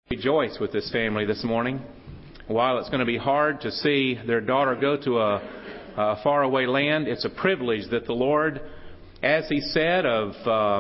Rejoice with this family this morning. While it's going to be hard to see their daughter go to a faraway land, it's a privilege that the Lord, as He said of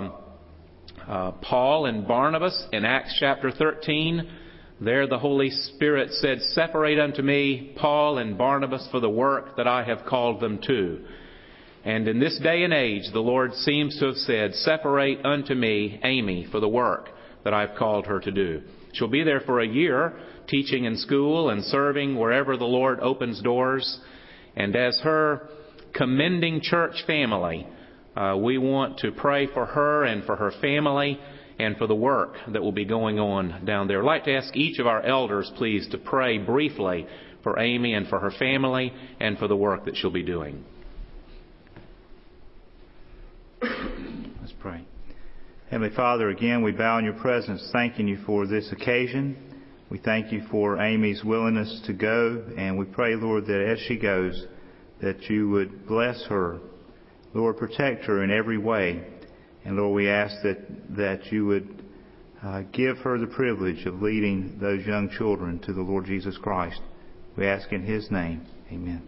Paul and Barnabas in Acts chapter 13, there the Holy Spirit said, "Separate unto me Paul and Barnabas for the work that I have called them to." And in this day and age, the Lord seems to have said, "Separate unto me Amy for the work that I've called her to do." She'll be there for a year, teaching in school and serving wherever the Lord opens doors. And as her commending church family, we want to pray for her and for her family and for the work that will be going on down there. I'd like to ask each of our elders, please, to pray briefly for Amy and for her family and for the work that she'll be doing. Let's pray. Heavenly Father, again, we bow in your presence, thanking you for this occasion. We thank you for Amy's willingness to go, and we pray, Lord, that as she goes, that you would bless her. Lord, protect her in every way. And Lord, we ask that you would give her the privilege of leading those young children to the Lord Jesus Christ. We ask in His name. Amen.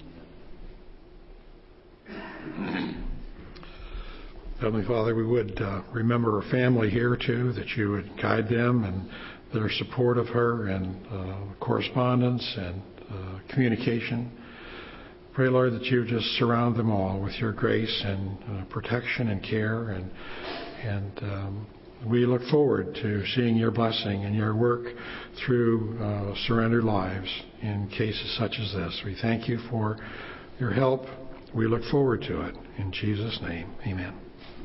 Heavenly Father, we would remember her family here too, that you would guide them and their support of her and correspondence and communication. Pray, Lord, that you just surround them all with your grace and protection and care. And we look forward to seeing your blessing and your work through surrendered lives in cases such as this. We thank you for your help. We look forward to it. In Jesus' name, amen.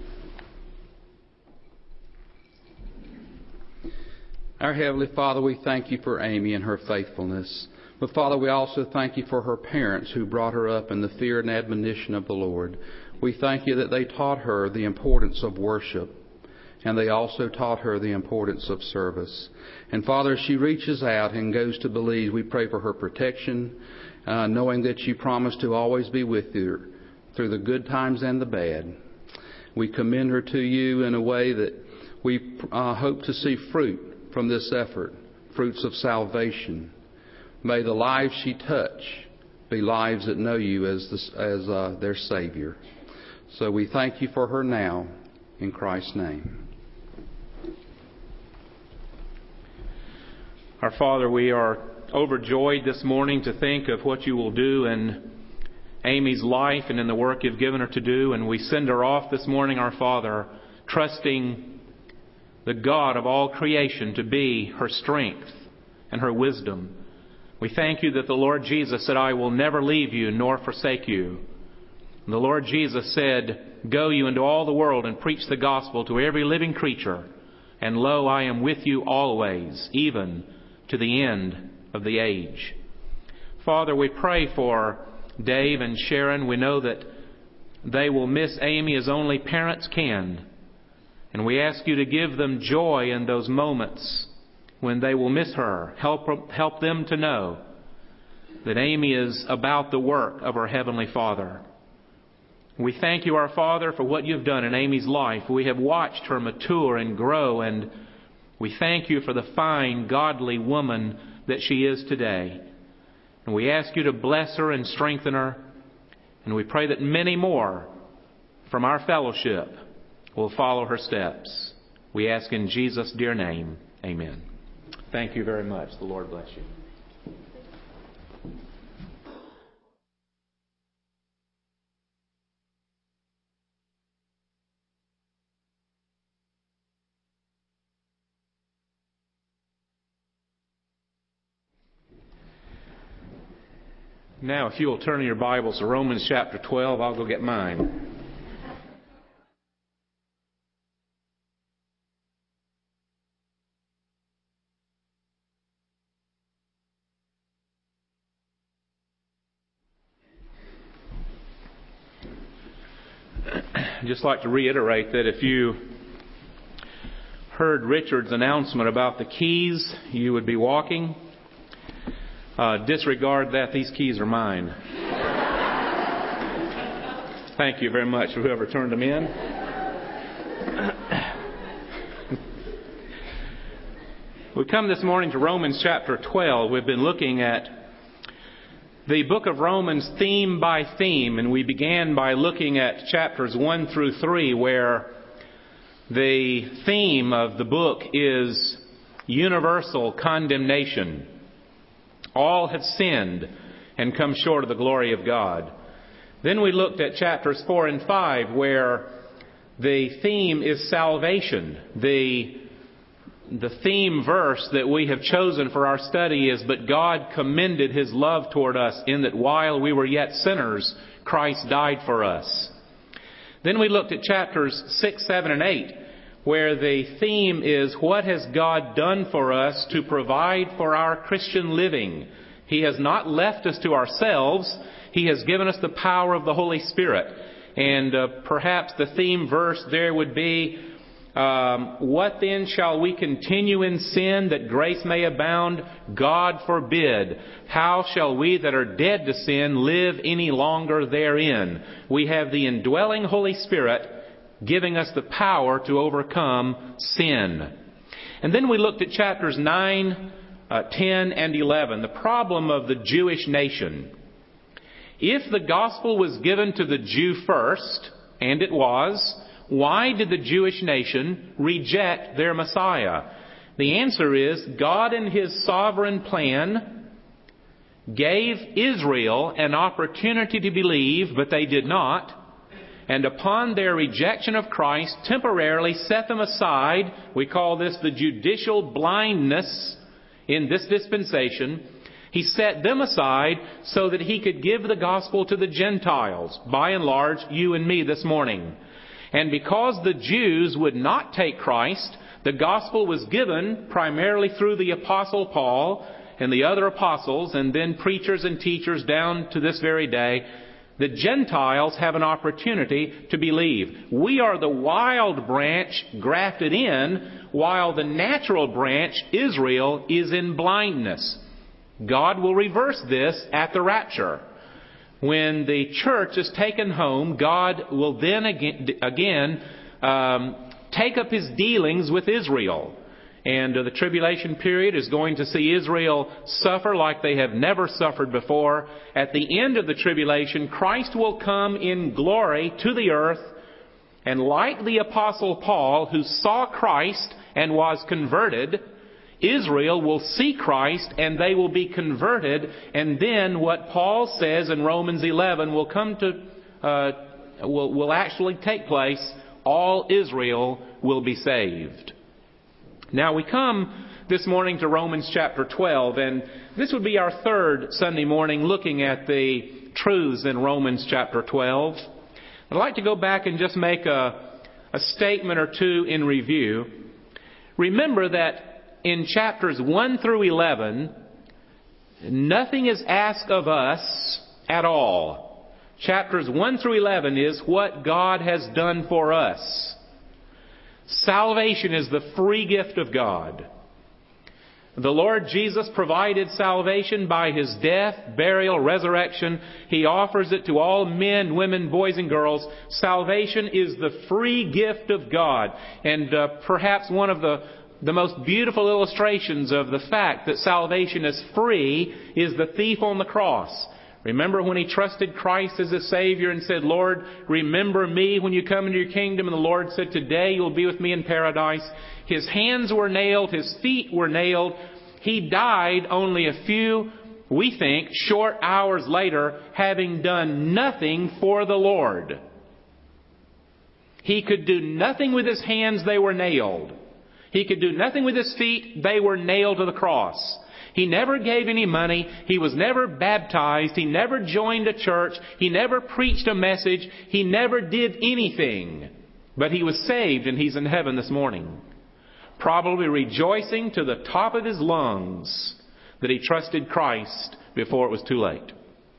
Our Heavenly Father, we thank you for Amy and her faithfulness. But Father, we also thank you for her parents who brought her up in the fear and admonition of the Lord. We thank you that they taught her the importance of worship, and they also taught her the importance of service. And Father, as she reaches out and goes to Belize, we pray for her protection, knowing that you promise to always be with her through the good times and the bad. We commend her to you in a way that we hope to see fruit from this effort, fruits of salvation. May the lives she touch be lives that know you as their Savior. So we thank you for her now, in Christ's name. Our Father, we are overjoyed this morning to think of what you will do in Amy's life and in the work you've given her to do. And we send her off this morning, our Father, trusting the God of all creation to be her strength and her wisdom. We thank you that the Lord Jesus said, "I will never leave you nor forsake you." And the Lord Jesus said, "Go you into all the world and preach the gospel to every living creature. And lo, I am with you always, even to the end of the age." Father, we pray for Dave and Sharon. We know that they will miss Amy as only parents can. And we ask you to give them joy in those moments when they will miss her. Help them to know that Amy is about the work of our Heavenly Father. We thank you, our Father, for what you've done in Amy's life. We have watched her mature and grow, and we thank you for the fine, godly woman that she is today. And we ask you to bless her and strengthen her. And we pray that many more from our fellowship will follow her steps. We ask in Jesus' dear name, amen. Thank you very much. The Lord bless you. Now, if you will turn in your Bibles to Romans chapter 12, I'll go get mine. I'd just like to reiterate that if you heard Richard's announcement about the keys you would be walking, disregard that. These keys are mine. Thank you very much for whoever turned them in. We come this morning to Romans chapter 12. We've been looking at the book of Romans theme by theme, and we began by looking at chapters 1 through 3, where the theme of the book is universal condemnation. All have sinned and come short of the glory of God. Then we looked at chapters 4 and 5, where the theme is salvation. The theme verse that we have chosen for our study is, "But God commended His love toward us in that while we were yet sinners, Christ died for us." Then we looked at chapters 6, 7, and 8, where the theme is, "What has God done for us to provide for our Christian living?" He has not left us to ourselves. He has given us the power of the Holy Spirit. And perhaps the theme verse there would be, "What then shall we continue in sin that grace may abound? God forbid. How shall we that are dead to sin live any longer therein?" We have the indwelling Holy Spirit giving us the power to overcome sin. And then we looked at chapters 9, 10, and 11, the problem of the Jewish nation. If the gospel was given to the Jew first, and it was, why did the Jewish nation reject their Messiah? The answer is, God in His sovereign plan gave Israel an opportunity to believe, but they did not. And upon their rejection of Christ, temporarily set them aside. We call this the judicial blindness in this dispensation. He set them aside so that He could give the gospel to the Gentiles, by and large, you and me this morning. And because the Jews would not take Christ, the gospel was given primarily through the Apostle Paul and the other apostles, and then preachers and teachers down to this very day. The Gentiles have an opportunity to believe. We are the wild branch grafted in, while the natural branch, Israel, is in blindness. God will reverse this at the rapture. When the church is taken home, God will then again take up His dealings with Israel. And the tribulation period is going to see Israel suffer like they have never suffered before. At the end of the tribulation, Christ will come in glory to the earth. And like the Apostle Paul, who saw Christ and was converted, Israel will see Christ and they will be converted. And then what Paul says in Romans 11 will come to, will actually take place. All Israel will be saved. Now we come this morning to Romans chapter 12, and this would be our third Sunday morning looking at the truths in Romans chapter 12. I'd like to go back and just make a statement or two in review. Remember that in chapters 1 through 11, nothing is asked of us at all. Chapters 1 through 11 is what God has done for us. Salvation is the free gift of God. The Lord Jesus provided salvation by His death, burial, resurrection. He offers it to all men, women, boys, and girls. Salvation is the free gift of God. And perhaps one of the most beautiful illustrations of the fact that salvation is free is the thief on the cross. Remember when he trusted Christ as his Savior and said, "Lord, remember me when you come into your kingdom." And the Lord said, "Today you'll be with me in paradise." His hands were nailed. His feet were nailed. He died only a few, we think, short hours later, having done nothing for the Lord. He could do nothing with his hands. They were nailed. He could do nothing with his feet. They were nailed to the cross. He never gave any money. He was never baptized. He never joined a church. He never preached a message. He never did anything. But he was saved, and he's in heaven this morning, probably rejoicing to the top of his lungs that he trusted Christ before it was too late.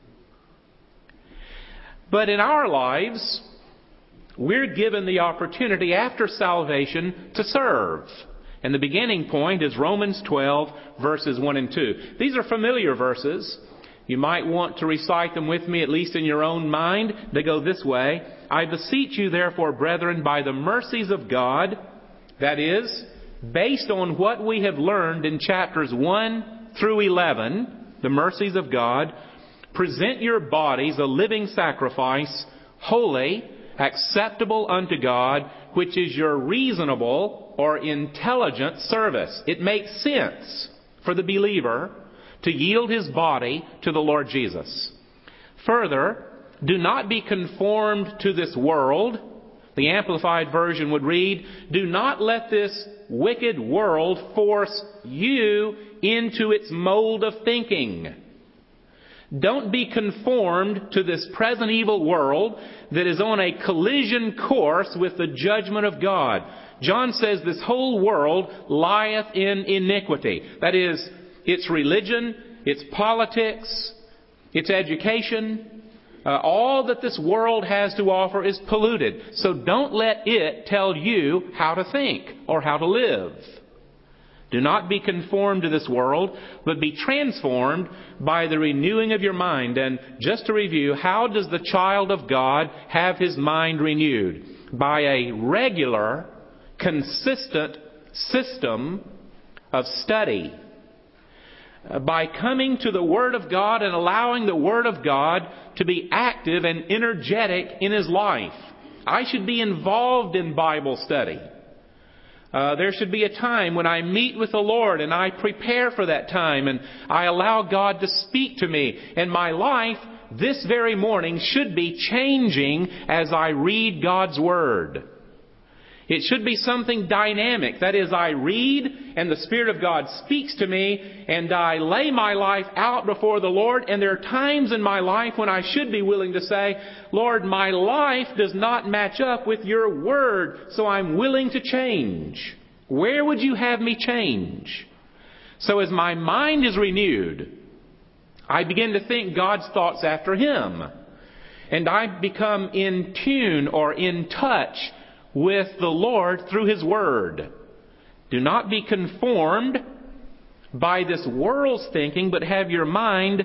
But in our lives, we're given the opportunity after salvation to serve. And the beginning point is Romans 12, verses 1 and 2. These are familiar verses. You might want to recite them with me, at least in your own mind. They go this way. "I beseech you, therefore, brethren, by the mercies of God," that is, based on what we have learned in chapters 1 through 11, the mercies of God, present your bodies a living sacrifice, holy, acceptable unto God, which is your reasonable or intelligent service. It makes sense for the believer to yield his body to the Lord Jesus. Further, do not be conformed to this world. The Amplified Version would read, do not let this wicked world force you into its mold of thinking. Don't be conformed to this present evil world that is on a collision course with the judgment of God. John says this whole world lieth in iniquity. That is, its religion, its politics, its education, all that this world has to offer is polluted. So don't let it tell you how to think or how to live. Do not be conformed to this world, but be transformed by the renewing of your mind. And just to review, how does the child of God have his mind renewed? By a regular, consistent system of study. By coming to the Word of God and allowing the Word of God to be active and energetic in his life. I should be involved in Bible study. There should be a time when I meet with the Lord and I prepare for that time and I allow God to speak to me. And my life this very morning should be changing as I read God's Word. It should be something dynamic. That is, I read and the Spirit of God speaks to me and I lay my life out before the Lord. And there are times in my life when I should be willing to say, Lord, my life does not match up with your Word, so I'm willing to change. Where would you have me change? So as my mind is renewed, I begin to think God's thoughts after Him. And I become in tune or in touch with the Lord through His Word. Do not be conformed by this world's thinking, but have your mind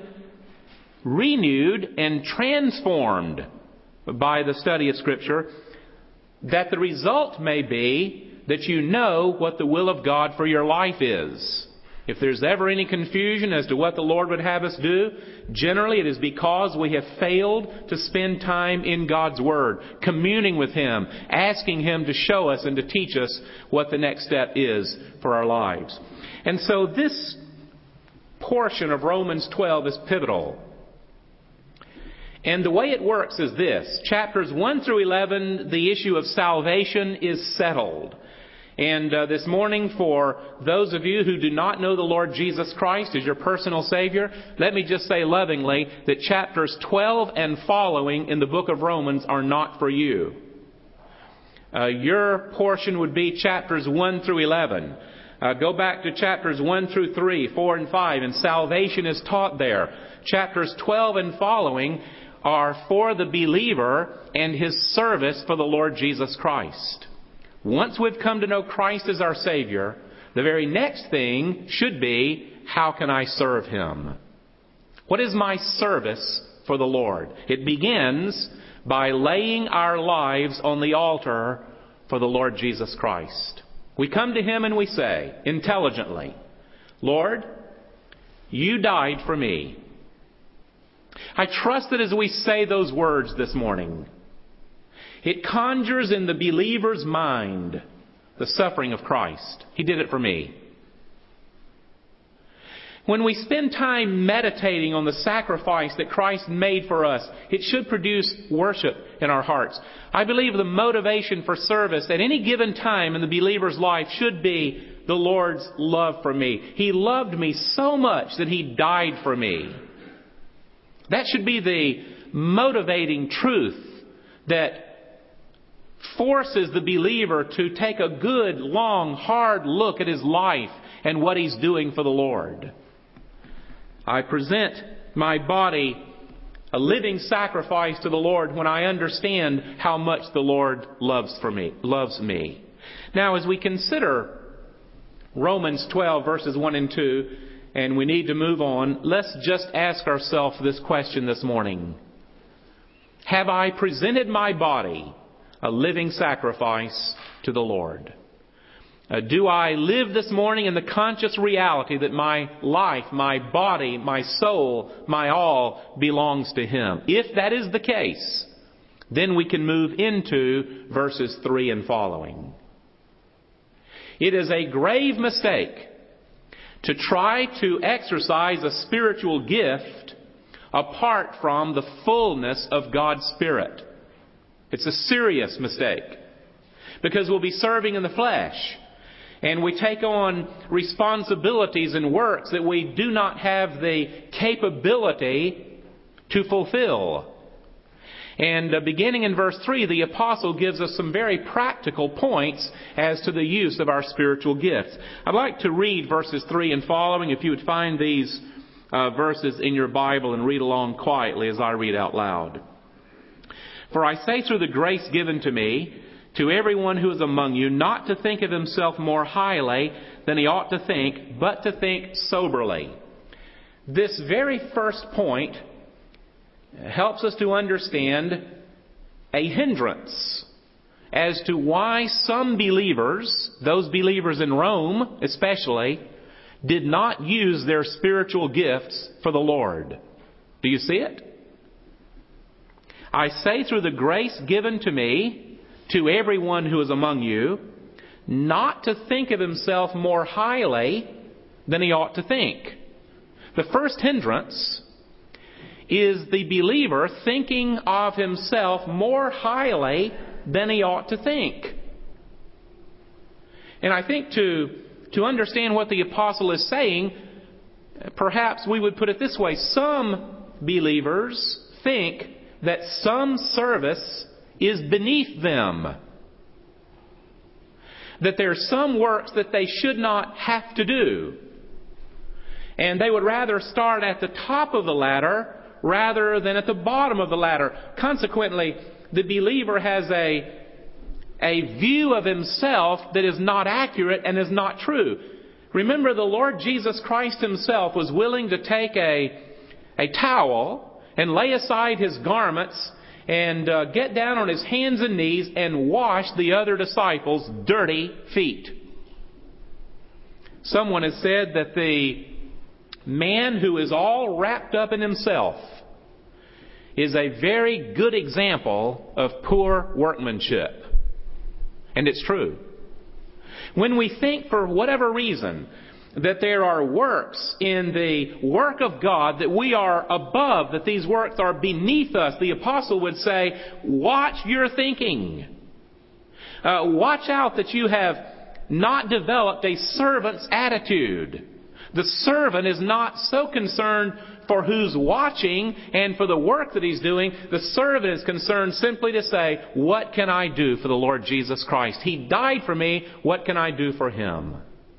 renewed and transformed by the study of Scripture, that the result may be that you know what the will of God for your life is. If there's ever any confusion as to what the Lord would have us do, generally it is because we have failed to spend time in God's Word, communing with Him, asking Him to show us and to teach us what the next step is for our lives. And so this portion of Romans 12 is pivotal. And the way it works is this. Chapters 1 through 11, the issue of salvation is settled. And this morning, for those of you who do not know the Lord Jesus Christ as your personal Savior, let me just say lovingly that chapters 12 and following in the book of Romans are not for you. Your portion would be chapters 1 through 11. Go back to chapters 1 through 3, 4 and 5, and salvation is taught there. Chapters 12 and following are for the believer and his service for the Lord Jesus Christ. Once we've come to know Christ as our Savior, the very next thing should be, how can I serve Him? What is my service for the Lord? It begins by laying our lives on the altar for the Lord Jesus Christ. We come to Him and we say, intelligently, Lord, You died for me. I trust that as we say those words this morning, it conjures in the believer's mind the suffering of Christ. He did it for me. When we spend time meditating on the sacrifice that Christ made for us, it should produce worship in our hearts. I believe the motivation for service at any given time in the believer's life should be the Lord's love for me. He loved me so much that He died for me. That should be the motivating truth that forces the believer to take a good, long, hard look at his life and what he's doing for the Lord. I present my body a living sacrifice to the Lord when I understand how much the Lord loves me. Now, as we consider Romans 12, verses 1 and 2, and we need to move on, let's just ask ourselves this question this morning. Have I presented my body a living sacrifice to the Lord? Do I live this morning in the conscious reality that my life, my body, my soul, my all belongs to Him? If that is the case, then we can move into verses 3 and following. It is a grave mistake to try to exercise a spiritual gift apart from the fullness of God's Spirit. It's a serious mistake, because we'll be serving in the flesh, and we take on responsibilities and works that we do not have the capability to fulfill. And beginning in verse 3, the apostle gives us some very practical points as to the use of our spiritual gifts. I'd like to read verses 3 and following, if you would find these verses in your Bible and read along quietly as I read out loud. For I say through the grace given to me, to everyone who is among you, not to think of himself more highly than he ought to think, but to think soberly. This very first point helps us to understand a hindrance as to why some believers, those believers in Rome especially, did not use their spiritual gifts for the Lord. Do you see it? I say through the grace given to me, to everyone who is among you, not to think of himself more highly than he ought to think. The first hindrance is the believer thinking of himself more highly than he ought to think. And I think to understand what the apostle is saying, perhaps we would put it this way. Some believers think that some service is beneath them. That there are some works that they should not have to do. And they would rather start at the top of the ladder rather than at the bottom of the ladder. Consequently, the believer has a view of himself that is not accurate and is not true. Remember, the Lord Jesus Christ Himself was willing to take a towel and lay aside His garments and get down on His hands and knees and wash the other disciples' dirty feet. Someone has said that the man who is all wrapped up in himself is a very good example of poor workmanship. And it's true. When we think, for whatever reason, that there are works in the work of God that we are above, that these works are beneath us, the apostle would say, watch your thinking. Watch out that you have not developed a servant's attitude. The servant is not so concerned for who's watching and for the work that he's doing. The servant is concerned simply to say, what can I do for the Lord Jesus Christ? He died for me. What can I do for Him?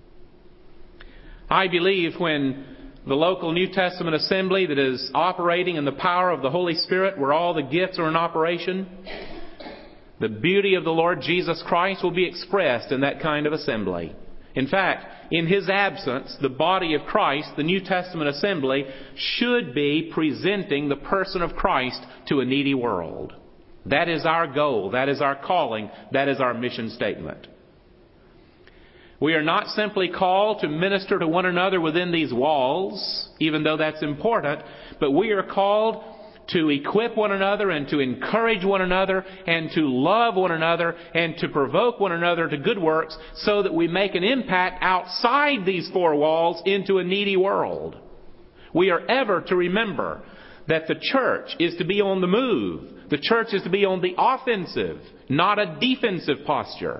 I believe when the local New Testament assembly that is operating in the power of the Holy Spirit, where all the gifts are in operation, the beauty of the Lord Jesus Christ will be expressed in that kind of assembly. In fact, in His absence, the body of Christ, the New Testament assembly, should be presenting the person of Christ to a needy world. That is our goal. That is our calling. That is our mission statement. We are not simply called to minister to one another within these walls, even though that's important, but we are called to equip one another and to encourage one another and to love one another and to provoke one another to good works so that we make an impact outside these four walls into a needy world. We are ever to remember that the church is to be on the move. The church is to be on the offensive, not a defensive posture.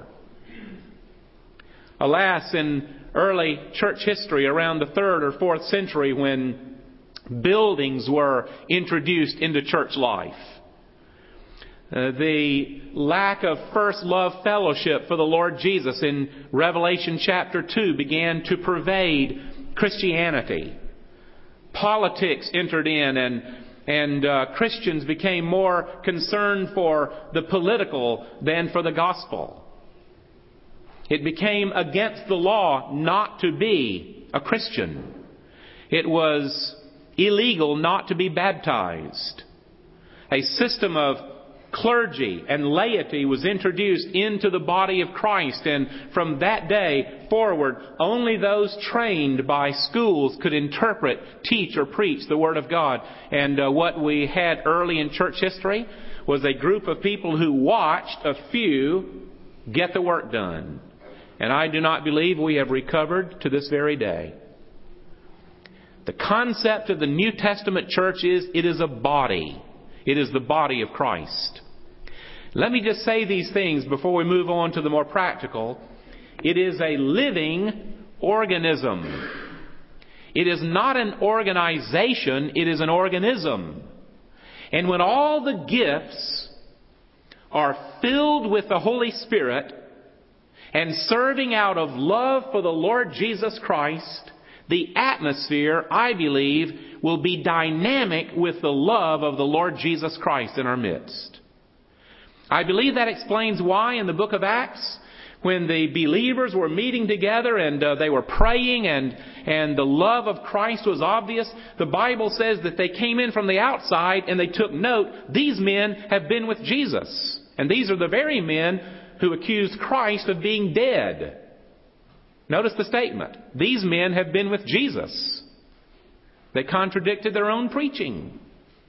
Alas, in early church history, around the 3rd or 4th century, when buildings were introduced into church life, the lack of first love fellowship for the Lord Jesus in Revelation chapter 2 began to pervade Christianity. Politics entered in, and Christians became more concerned for the political than for the gospel. It became against the law not to be a Christian. It was illegal not to be baptized. A system of clergy and laity was introduced into the body of Christ. And from that day forward, only those trained by schools could interpret, teach, or preach the Word of God. And what we had early in church history was a group of people who watched a few get the work done. And I do not believe we have recovered to this very day. The concept of the New Testament church is it is a body. It is the body of Christ. Let me just say these things before we move on to the more practical. It is a living organism. It is not an organization, it is an organism. And when all the gifts are filled with the Holy Spirit and serving out of love for the Lord Jesus Christ, the atmosphere, I believe, will be dynamic with the love of the Lord Jesus Christ in our midst. I believe that explains why in the book of Acts, when the believers were meeting together and they were praying and the love of Christ was obvious, the Bible says that they came in from the outside and they took note, these men have been with Jesus. And these are the very men who accused Christ of being dead. Notice the statement. These men have been with Jesus. They contradicted their own preaching.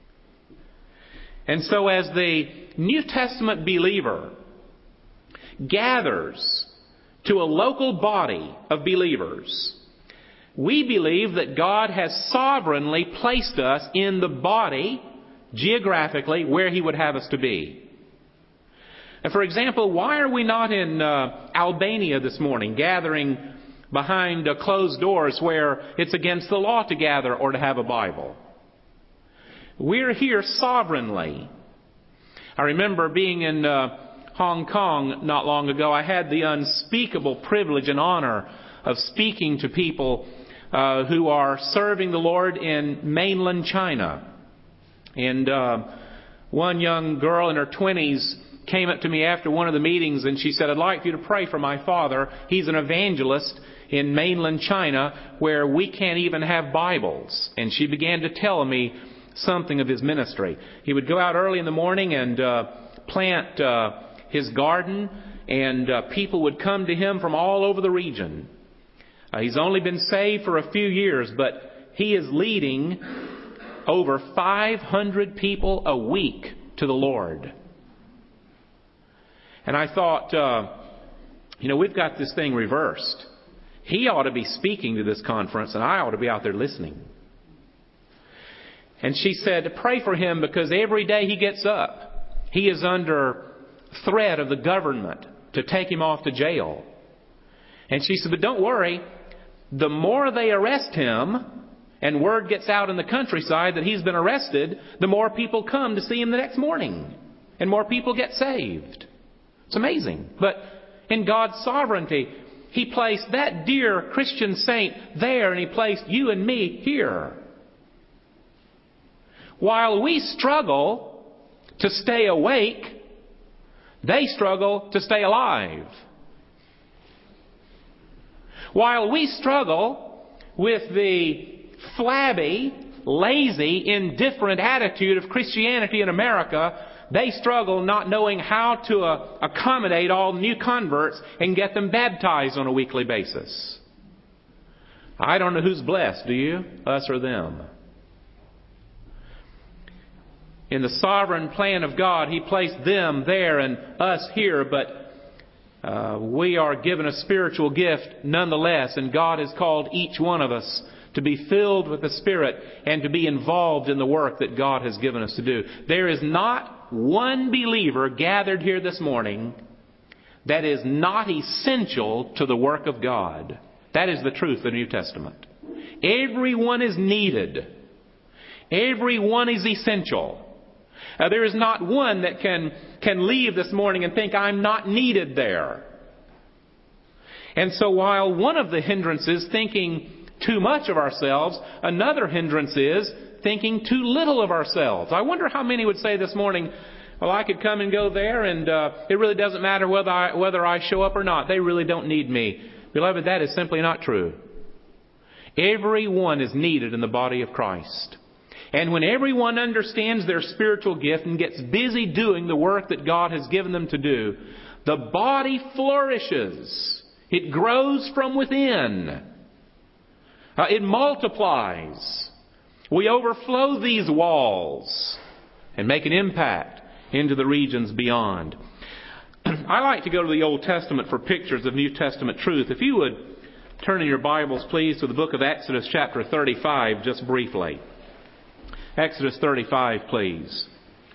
And so as the New Testament believer gathers to a local body of believers, we believe that God has sovereignly placed us in the body, geographically, where He would have us to be. And for example, why are we not in Albania this morning, gathering behind closed doors where it's against the law to gather or to have a Bible? We're here sovereignly. I remember being in Hong Kong not long ago. I had the unspeakable privilege and honor of speaking to people who are serving the Lord in mainland China. And one young girl in her 20s came up to me after one of the meetings and she said, I'd like you to pray for my father. He's an evangelist in mainland China where we can't even have Bibles. And she began to tell me something of his ministry. He would go out early in the morning and plant his garden, and people would come to him from all over the region. He's only been saved for a few years, but he is leading over 500 people a week to the Lord. And I thought, we've got this thing reversed. He ought to be speaking to this conference, and I ought to be out there listening. And she said, pray for him because every day he gets up, he is under threat of the government to take him off to jail. And she said, but don't worry, the more they arrest him and word gets out in the countryside that he's been arrested, the more people come to see him the next morning and more people get saved. It's amazing. But in God's sovereignty, He placed that dear Christian saint there and He placed you and me here. While we struggle to stay awake, they struggle to stay alive. While we struggle with the flabby, lazy, indifferent attitude of Christianity in America, they struggle not knowing how to accommodate all new converts and get them baptized on a weekly basis. I don't know who's blessed, do you? Us or them? In the sovereign plan of God, He placed them there and us here, but we are given a spiritual gift nonetheless, and God has called each one of us to be filled with the Spirit and to be involved in the work that God has given us to do. There is not one believer gathered here this morning that is not essential to the work of God. That is the truth of the New Testament. Everyone is needed. Everyone is essential. There is not one that can leave this morning and think, I'm not needed there. And so while one of the hindrances, thinking too much of ourselves, another hindrance is thinking too little of ourselves. I wonder how many would say this morning, well, I could come and go there and it really doesn't matter whether I show up or not. They really don't need me. Beloved, that is simply not true. Everyone is needed in the body of Christ. And when everyone understands their spiritual gift and gets busy doing the work that God has given them to do, the body flourishes. It grows from within. It multiplies. We overflow these walls and make an impact into the regions beyond. I like to go to the Old Testament for pictures of New Testament truth. If you would turn in your Bibles, please, to the book of Exodus chapter 35, just briefly. Exodus 35, please.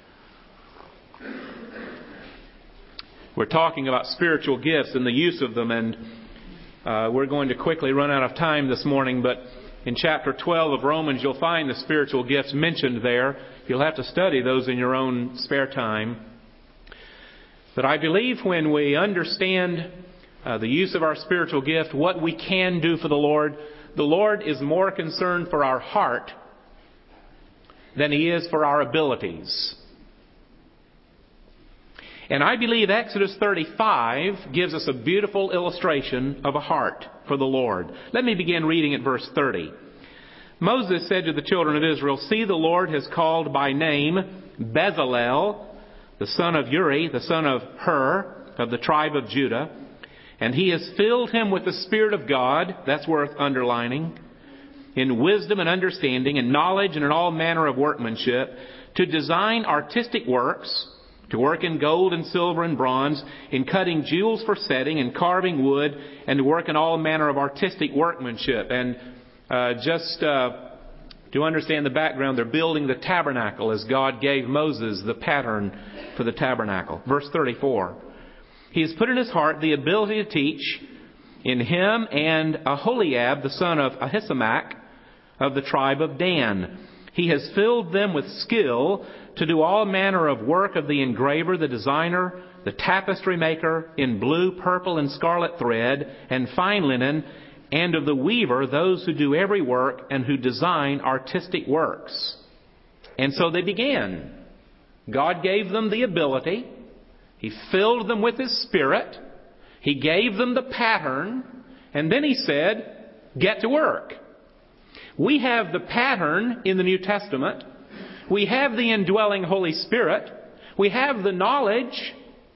We're talking about spiritual gifts and the use of them, and we're going to quickly run out of time this morning, but in chapter 12 of Romans, you'll find the spiritual gifts mentioned there. You'll have to study those in your own spare time. But I believe when we understand the use of our spiritual gift, what we can do for the Lord is more concerned for our heart than He is for our abilities. And I believe Exodus 35 gives us a beautiful illustration of a heart for the Lord. Let me begin reading at verse 30. Moses said to the children of Israel, "See, the Lord has called by name Bezalel, the son of Uri, the son of Hur, of the tribe of Judah. And He has filled him with the Spirit of God," that's worth underlining, "in wisdom and understanding and knowledge and in all manner of workmanship, to design artistic works, to work in gold and silver and bronze, in cutting jewels for setting and carving wood, and to work in all manner of artistic workmanship." And to understand the background, they're building the tabernacle as God gave Moses the pattern for the tabernacle. Verse 34. "He has put in his heart the ability to teach in him and Aholiab, the son of Ahisamach, of the tribe of Dan. He has filled them with skill to do all manner of work of the engraver, the designer, the tapestry maker, in blue, purple, and scarlet thread, and fine linen, and of the weaver, those who do every work and who design artistic works." And so they began. God gave them the ability. He filled them with His Spirit. He gave them the pattern. And then He said, "Get to work." We have the pattern in the New Testament. We have the indwelling Holy Spirit. We have the knowledge.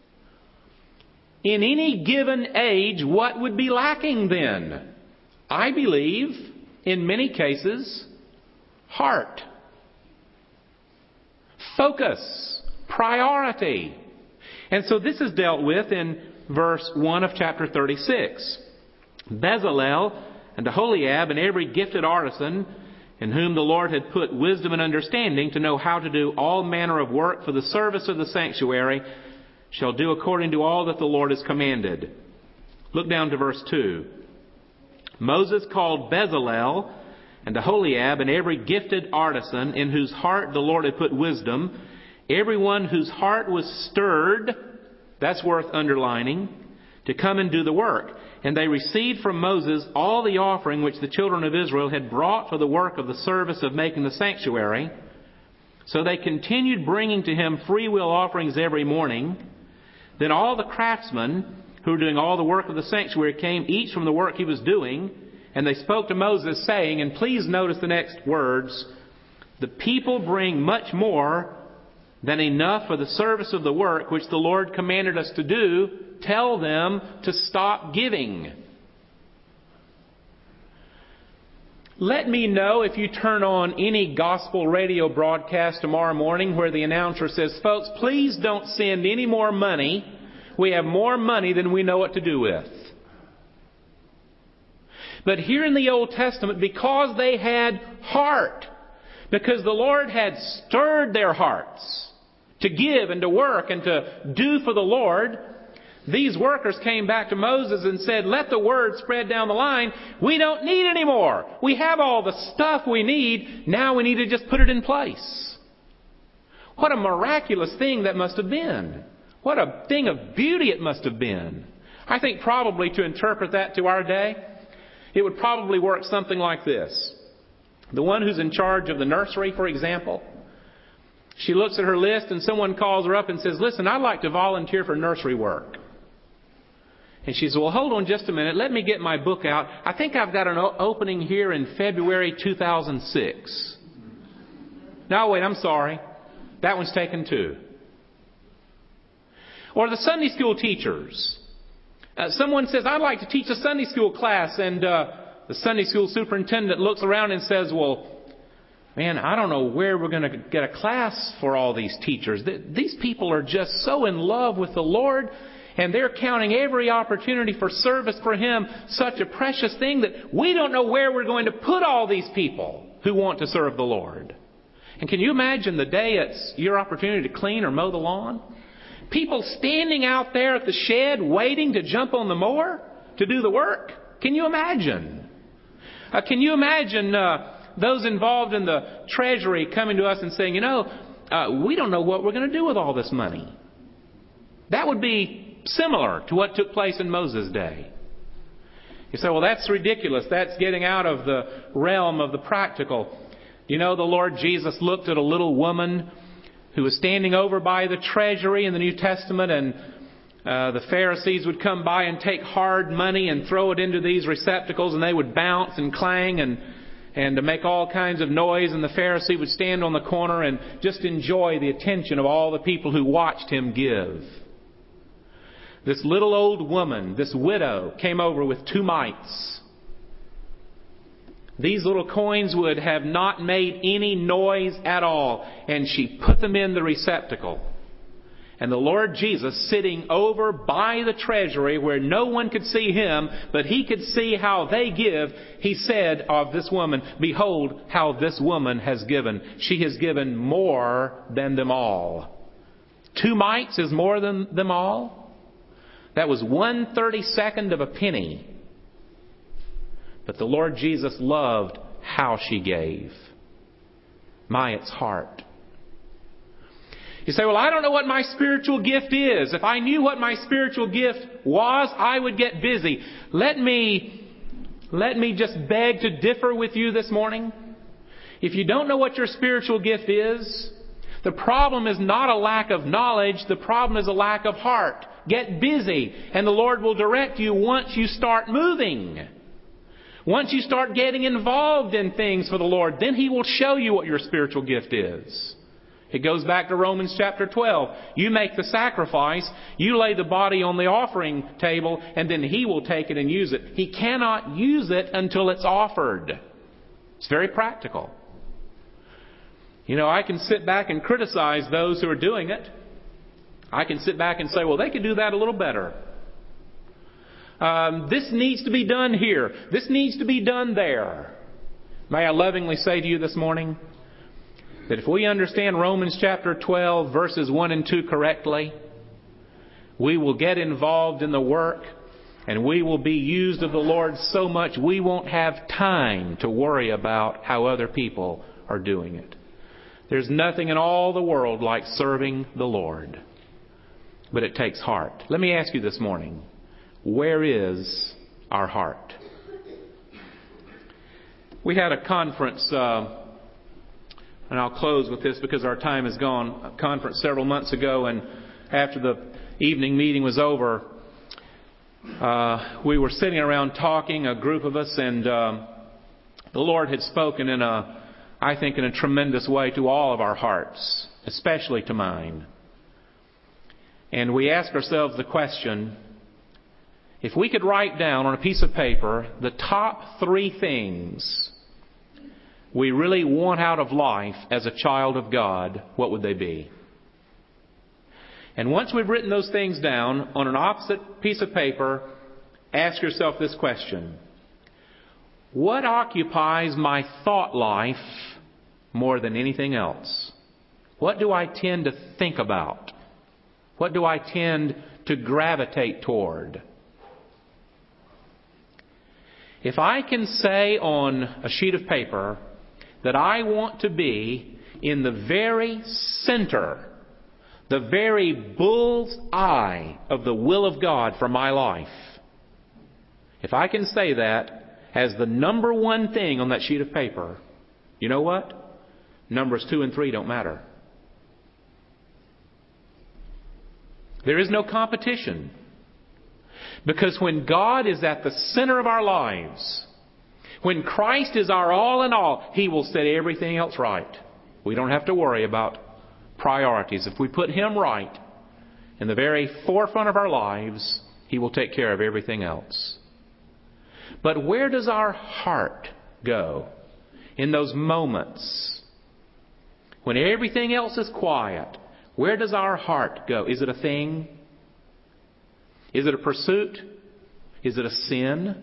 In any given age, what would be lacking then? I believe, in many cases, heart, focus, priority. And so this is dealt with in verse 1 of chapter 36. "Bezalel and Aholiab and every gifted artisan in whom the Lord had put wisdom and understanding to know how to do all manner of work for the service of the sanctuary shall do according to all that the Lord has commanded." Look down to verse 2. "Moses called Bezalel and Aholiab and every gifted artisan in whose heart the Lord had put wisdom, everyone whose heart was stirred," that's worth underlining, "to come and do the work. And they received from Moses all the offering which the children of Israel had brought for the work of the service of making the sanctuary. So they continued bringing to him freewill offerings every morning. Then all the craftsmen who were doing all the work of the sanctuary came, each from the work he was doing, and they spoke to Moses, saying," and please notice the next words, "The people bring much more than enough for the service of the work which the Lord commanded us to do. Tell them to stop giving." Let me know if you turn on any gospel radio broadcast tomorrow morning where the announcer says, "Folks, please don't send any more money. We have more money than we know what to do with." But here in the Old Testament, because they had heart, because the Lord had stirred their hearts to give and to work and to do for the Lord, these workers came back to Moses and said, "Let the word spread down the line. We don't need any more. We have all the stuff we need. Now we need to just put it in place." What a miraculous thing that must have been. What a thing of beauty it must have been. I think probably to interpret that to our day, it would probably work something like this. The one who's in charge of the nursery, for example, she looks at her list and someone calls her up and says, "Listen, I'd like to volunteer for nursery work." And she says, "Well, hold on just a minute. Let me get my book out. I think I've got an opening here in February 2006. No, wait, I'm sorry. That one's taken too. Or the Sunday school teachers. Someone says, I'd like to teach a Sunday school class, and the Sunday school superintendent looks around and says, well, man, I don't know where we're going to get a class for all these teachers. These people are just so in love with the Lord, and they're counting every opportunity for service for Him such a precious thing that we don't know where we're going to put all these people who want to serve the Lord. And can you imagine the day it's your opportunity to clean or mow the lawn? People standing out there at the shed waiting to jump on the mower to do the work. Can you imagine? Can you imagine those involved in the treasury coming to us and saying, we don't know what we're going to do with all this money. That would be similar to what took place in Moses' day. You say, well, that's ridiculous. That's getting out of the realm of the practical. The Lord Jesus looked at a little woman who was standing over by the treasury in the New Testament, and the Pharisees would come by and take hard money and throw it into these receptacles, and they would bounce and clang and to make all kinds of noise, and the Pharisee would stand on the corner and just enjoy the attention of all the people who watched him give. This little old woman, this widow, came over with 2 mites. These little coins would have not made any noise at all, and she put them in the receptacle. And the Lord Jesus, sitting over by the treasury where no one could see Him, but He could see how they give, He said of this woman, behold how this woman has given. She has given more than them all. 2 mites is more than them all. That was 1/32 of a penny. But the Lord Jesus loved how she gave. It's heart. You say, well, I don't know what my spiritual gift is. If I knew what my spiritual gift was, I would get busy. Let me just beg to differ with you this morning. If you don't know what your spiritual gift is, the problem is not a lack of knowledge. The problem is a lack of heart. Get busy, and the Lord will direct you once you start moving. Once you start getting involved in things for the Lord, then He will show you what your spiritual gift is. It goes back to Romans chapter 12. You make the sacrifice, you lay the body on the offering table, and then He will take it and use it. He cannot use it until it's offered. It's very practical. I can sit back and criticize those who are doing it. I can sit back and say, well, they could do that a little better. This needs to be done here. This needs to be done there. May I lovingly say to you this morning that if we understand Romans chapter 12 verses 1 and 2 correctly, we will get involved in the work and we will be used of the Lord so much we won't have time to worry about how other people are doing it. There's nothing in all the world like serving the Lord. But it takes heart. Let me ask you this morning, where is our heart? We had a conference, and I'll close with this because our time is gone, a conference several months ago, and after the evening meeting was over, we were sitting around talking, a group of us, and the Lord had spoken I think in a tremendous way to all of our hearts, especially to mine. And we ask ourselves the question, if we could write down on a piece of paper the top 3 things we really want out of life as a child of God, what would they be? And once we've written those things down on an opposite piece of paper, ask yourself this question. What occupies my thought life more than anything else? What do I tend to think about? What do I tend to gravitate toward? If I can say on a sheet of paper that I want to be in the very center, the very bull's eye of the will of God for my life, if I can say that as the number 1 thing on that sheet of paper, you know what? Numbers 2 and 3 don't matter. There is no competition. Because when God is at the center of our lives, when Christ is our all in all, He will set everything else right. We don't have to worry about priorities. If we put Him right in the very forefront of our lives, He will take care of everything else. But where does our heart go in those moments when everything else is quiet? Where does our heart go? Is it a thing? Is it a pursuit? Is it a sin?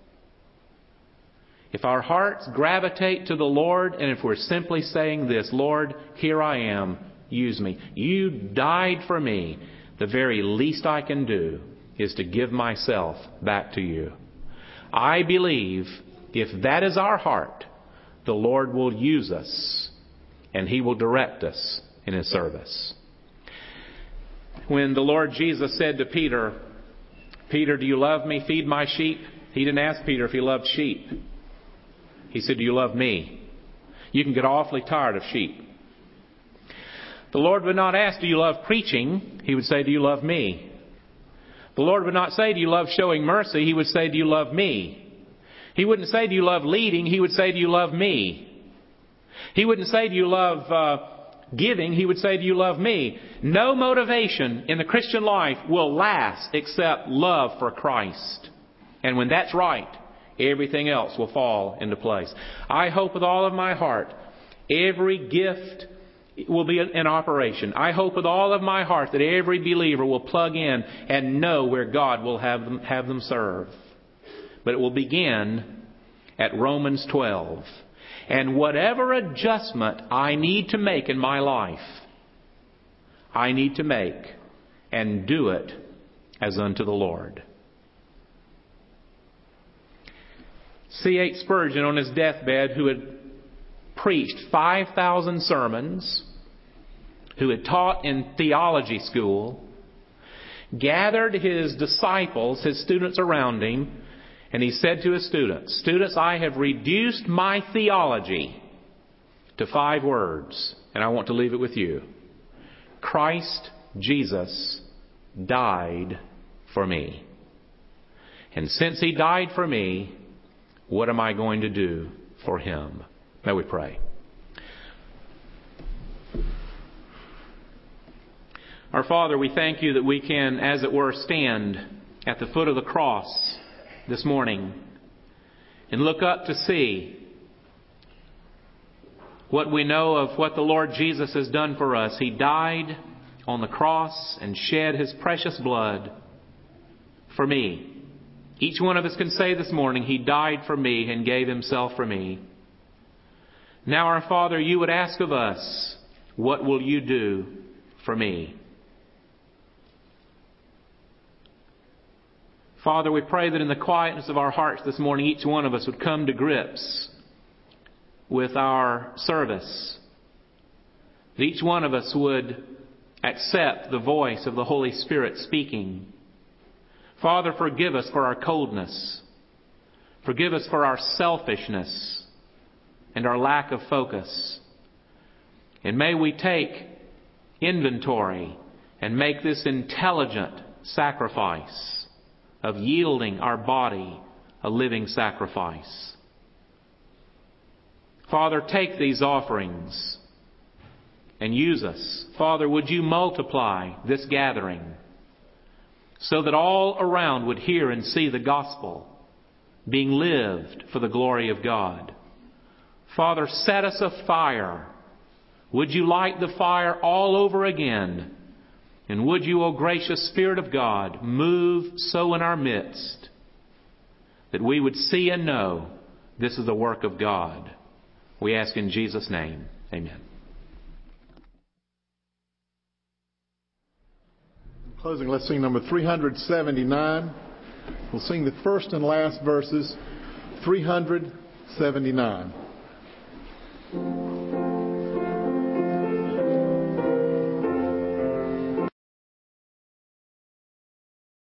If our hearts gravitate to the Lord, and if we're simply saying this, Lord, here I am, use me. You died for me. The very least I can do is to give myself back to you. I believe if that is our heart, the Lord will use us and He will direct us in His service. When the Lord Jesus said to Peter, Peter, do you love me? Feed my sheep. He didn't ask Peter if he loved sheep. He said, do you love me? You can get awfully tired of sheep. The Lord would not ask, do you love preaching? He would say, do you love me? The Lord would not say, do you love showing mercy? He would say, do you love me? He wouldn't say, do you love leading? He would say, do you love me? He wouldn't say, do you love giving? He would say, do you love me? No motivation in the Christian life will last except love for Christ. And when that's right, everything else will fall into place. I hope with all of my heart, every gift will be in operation. I hope with all of my heart that every believer will plug in and know where God will have them serve. But it will begin at Romans 12. And whatever adjustment I need to make in my life, I need to make and do it as unto the Lord. C.H. Spurgeon, on his deathbed, who had preached 5,000 sermons, who had taught in theology school, gathered his disciples, his students around him, and he said to his students, students, I have reduced my theology to 5 words, and I want to leave it with you. Christ Jesus died for me. And since He died for me, what am I going to do for Him? May we pray. Our Father, we thank You that we can, as it were, stand at the foot of the cross this morning and look up to see what we know of what the Lord Jesus has done for us. He died on the cross and shed His precious blood for me. Each one of us can say this morning, He died for me and gave Himself for me. Now, our Father, You would ask of us, what will You do for me? Father, we pray that in the quietness of our hearts this morning, each one of us would come to grips with our service. That each one of us would accept the voice of the Holy Spirit speaking. Father, forgive us for our coldness. Forgive us for our selfishness and our lack of focus. And may we take inventory and make this intelligent sacrifice of yielding our body a living sacrifice. Father, take these offerings and use us. Father, would You multiply this gathering so that all around would hear and see the gospel being lived for the glory of God. Father, set us afire. Would You light the fire all over again? And would You, O gracious Spirit of God, move so in our midst that we would see and know this is the work of God. We ask in Jesus' name. Amen. Closing, let's sing number 379. We'll sing the first and last verses, 379.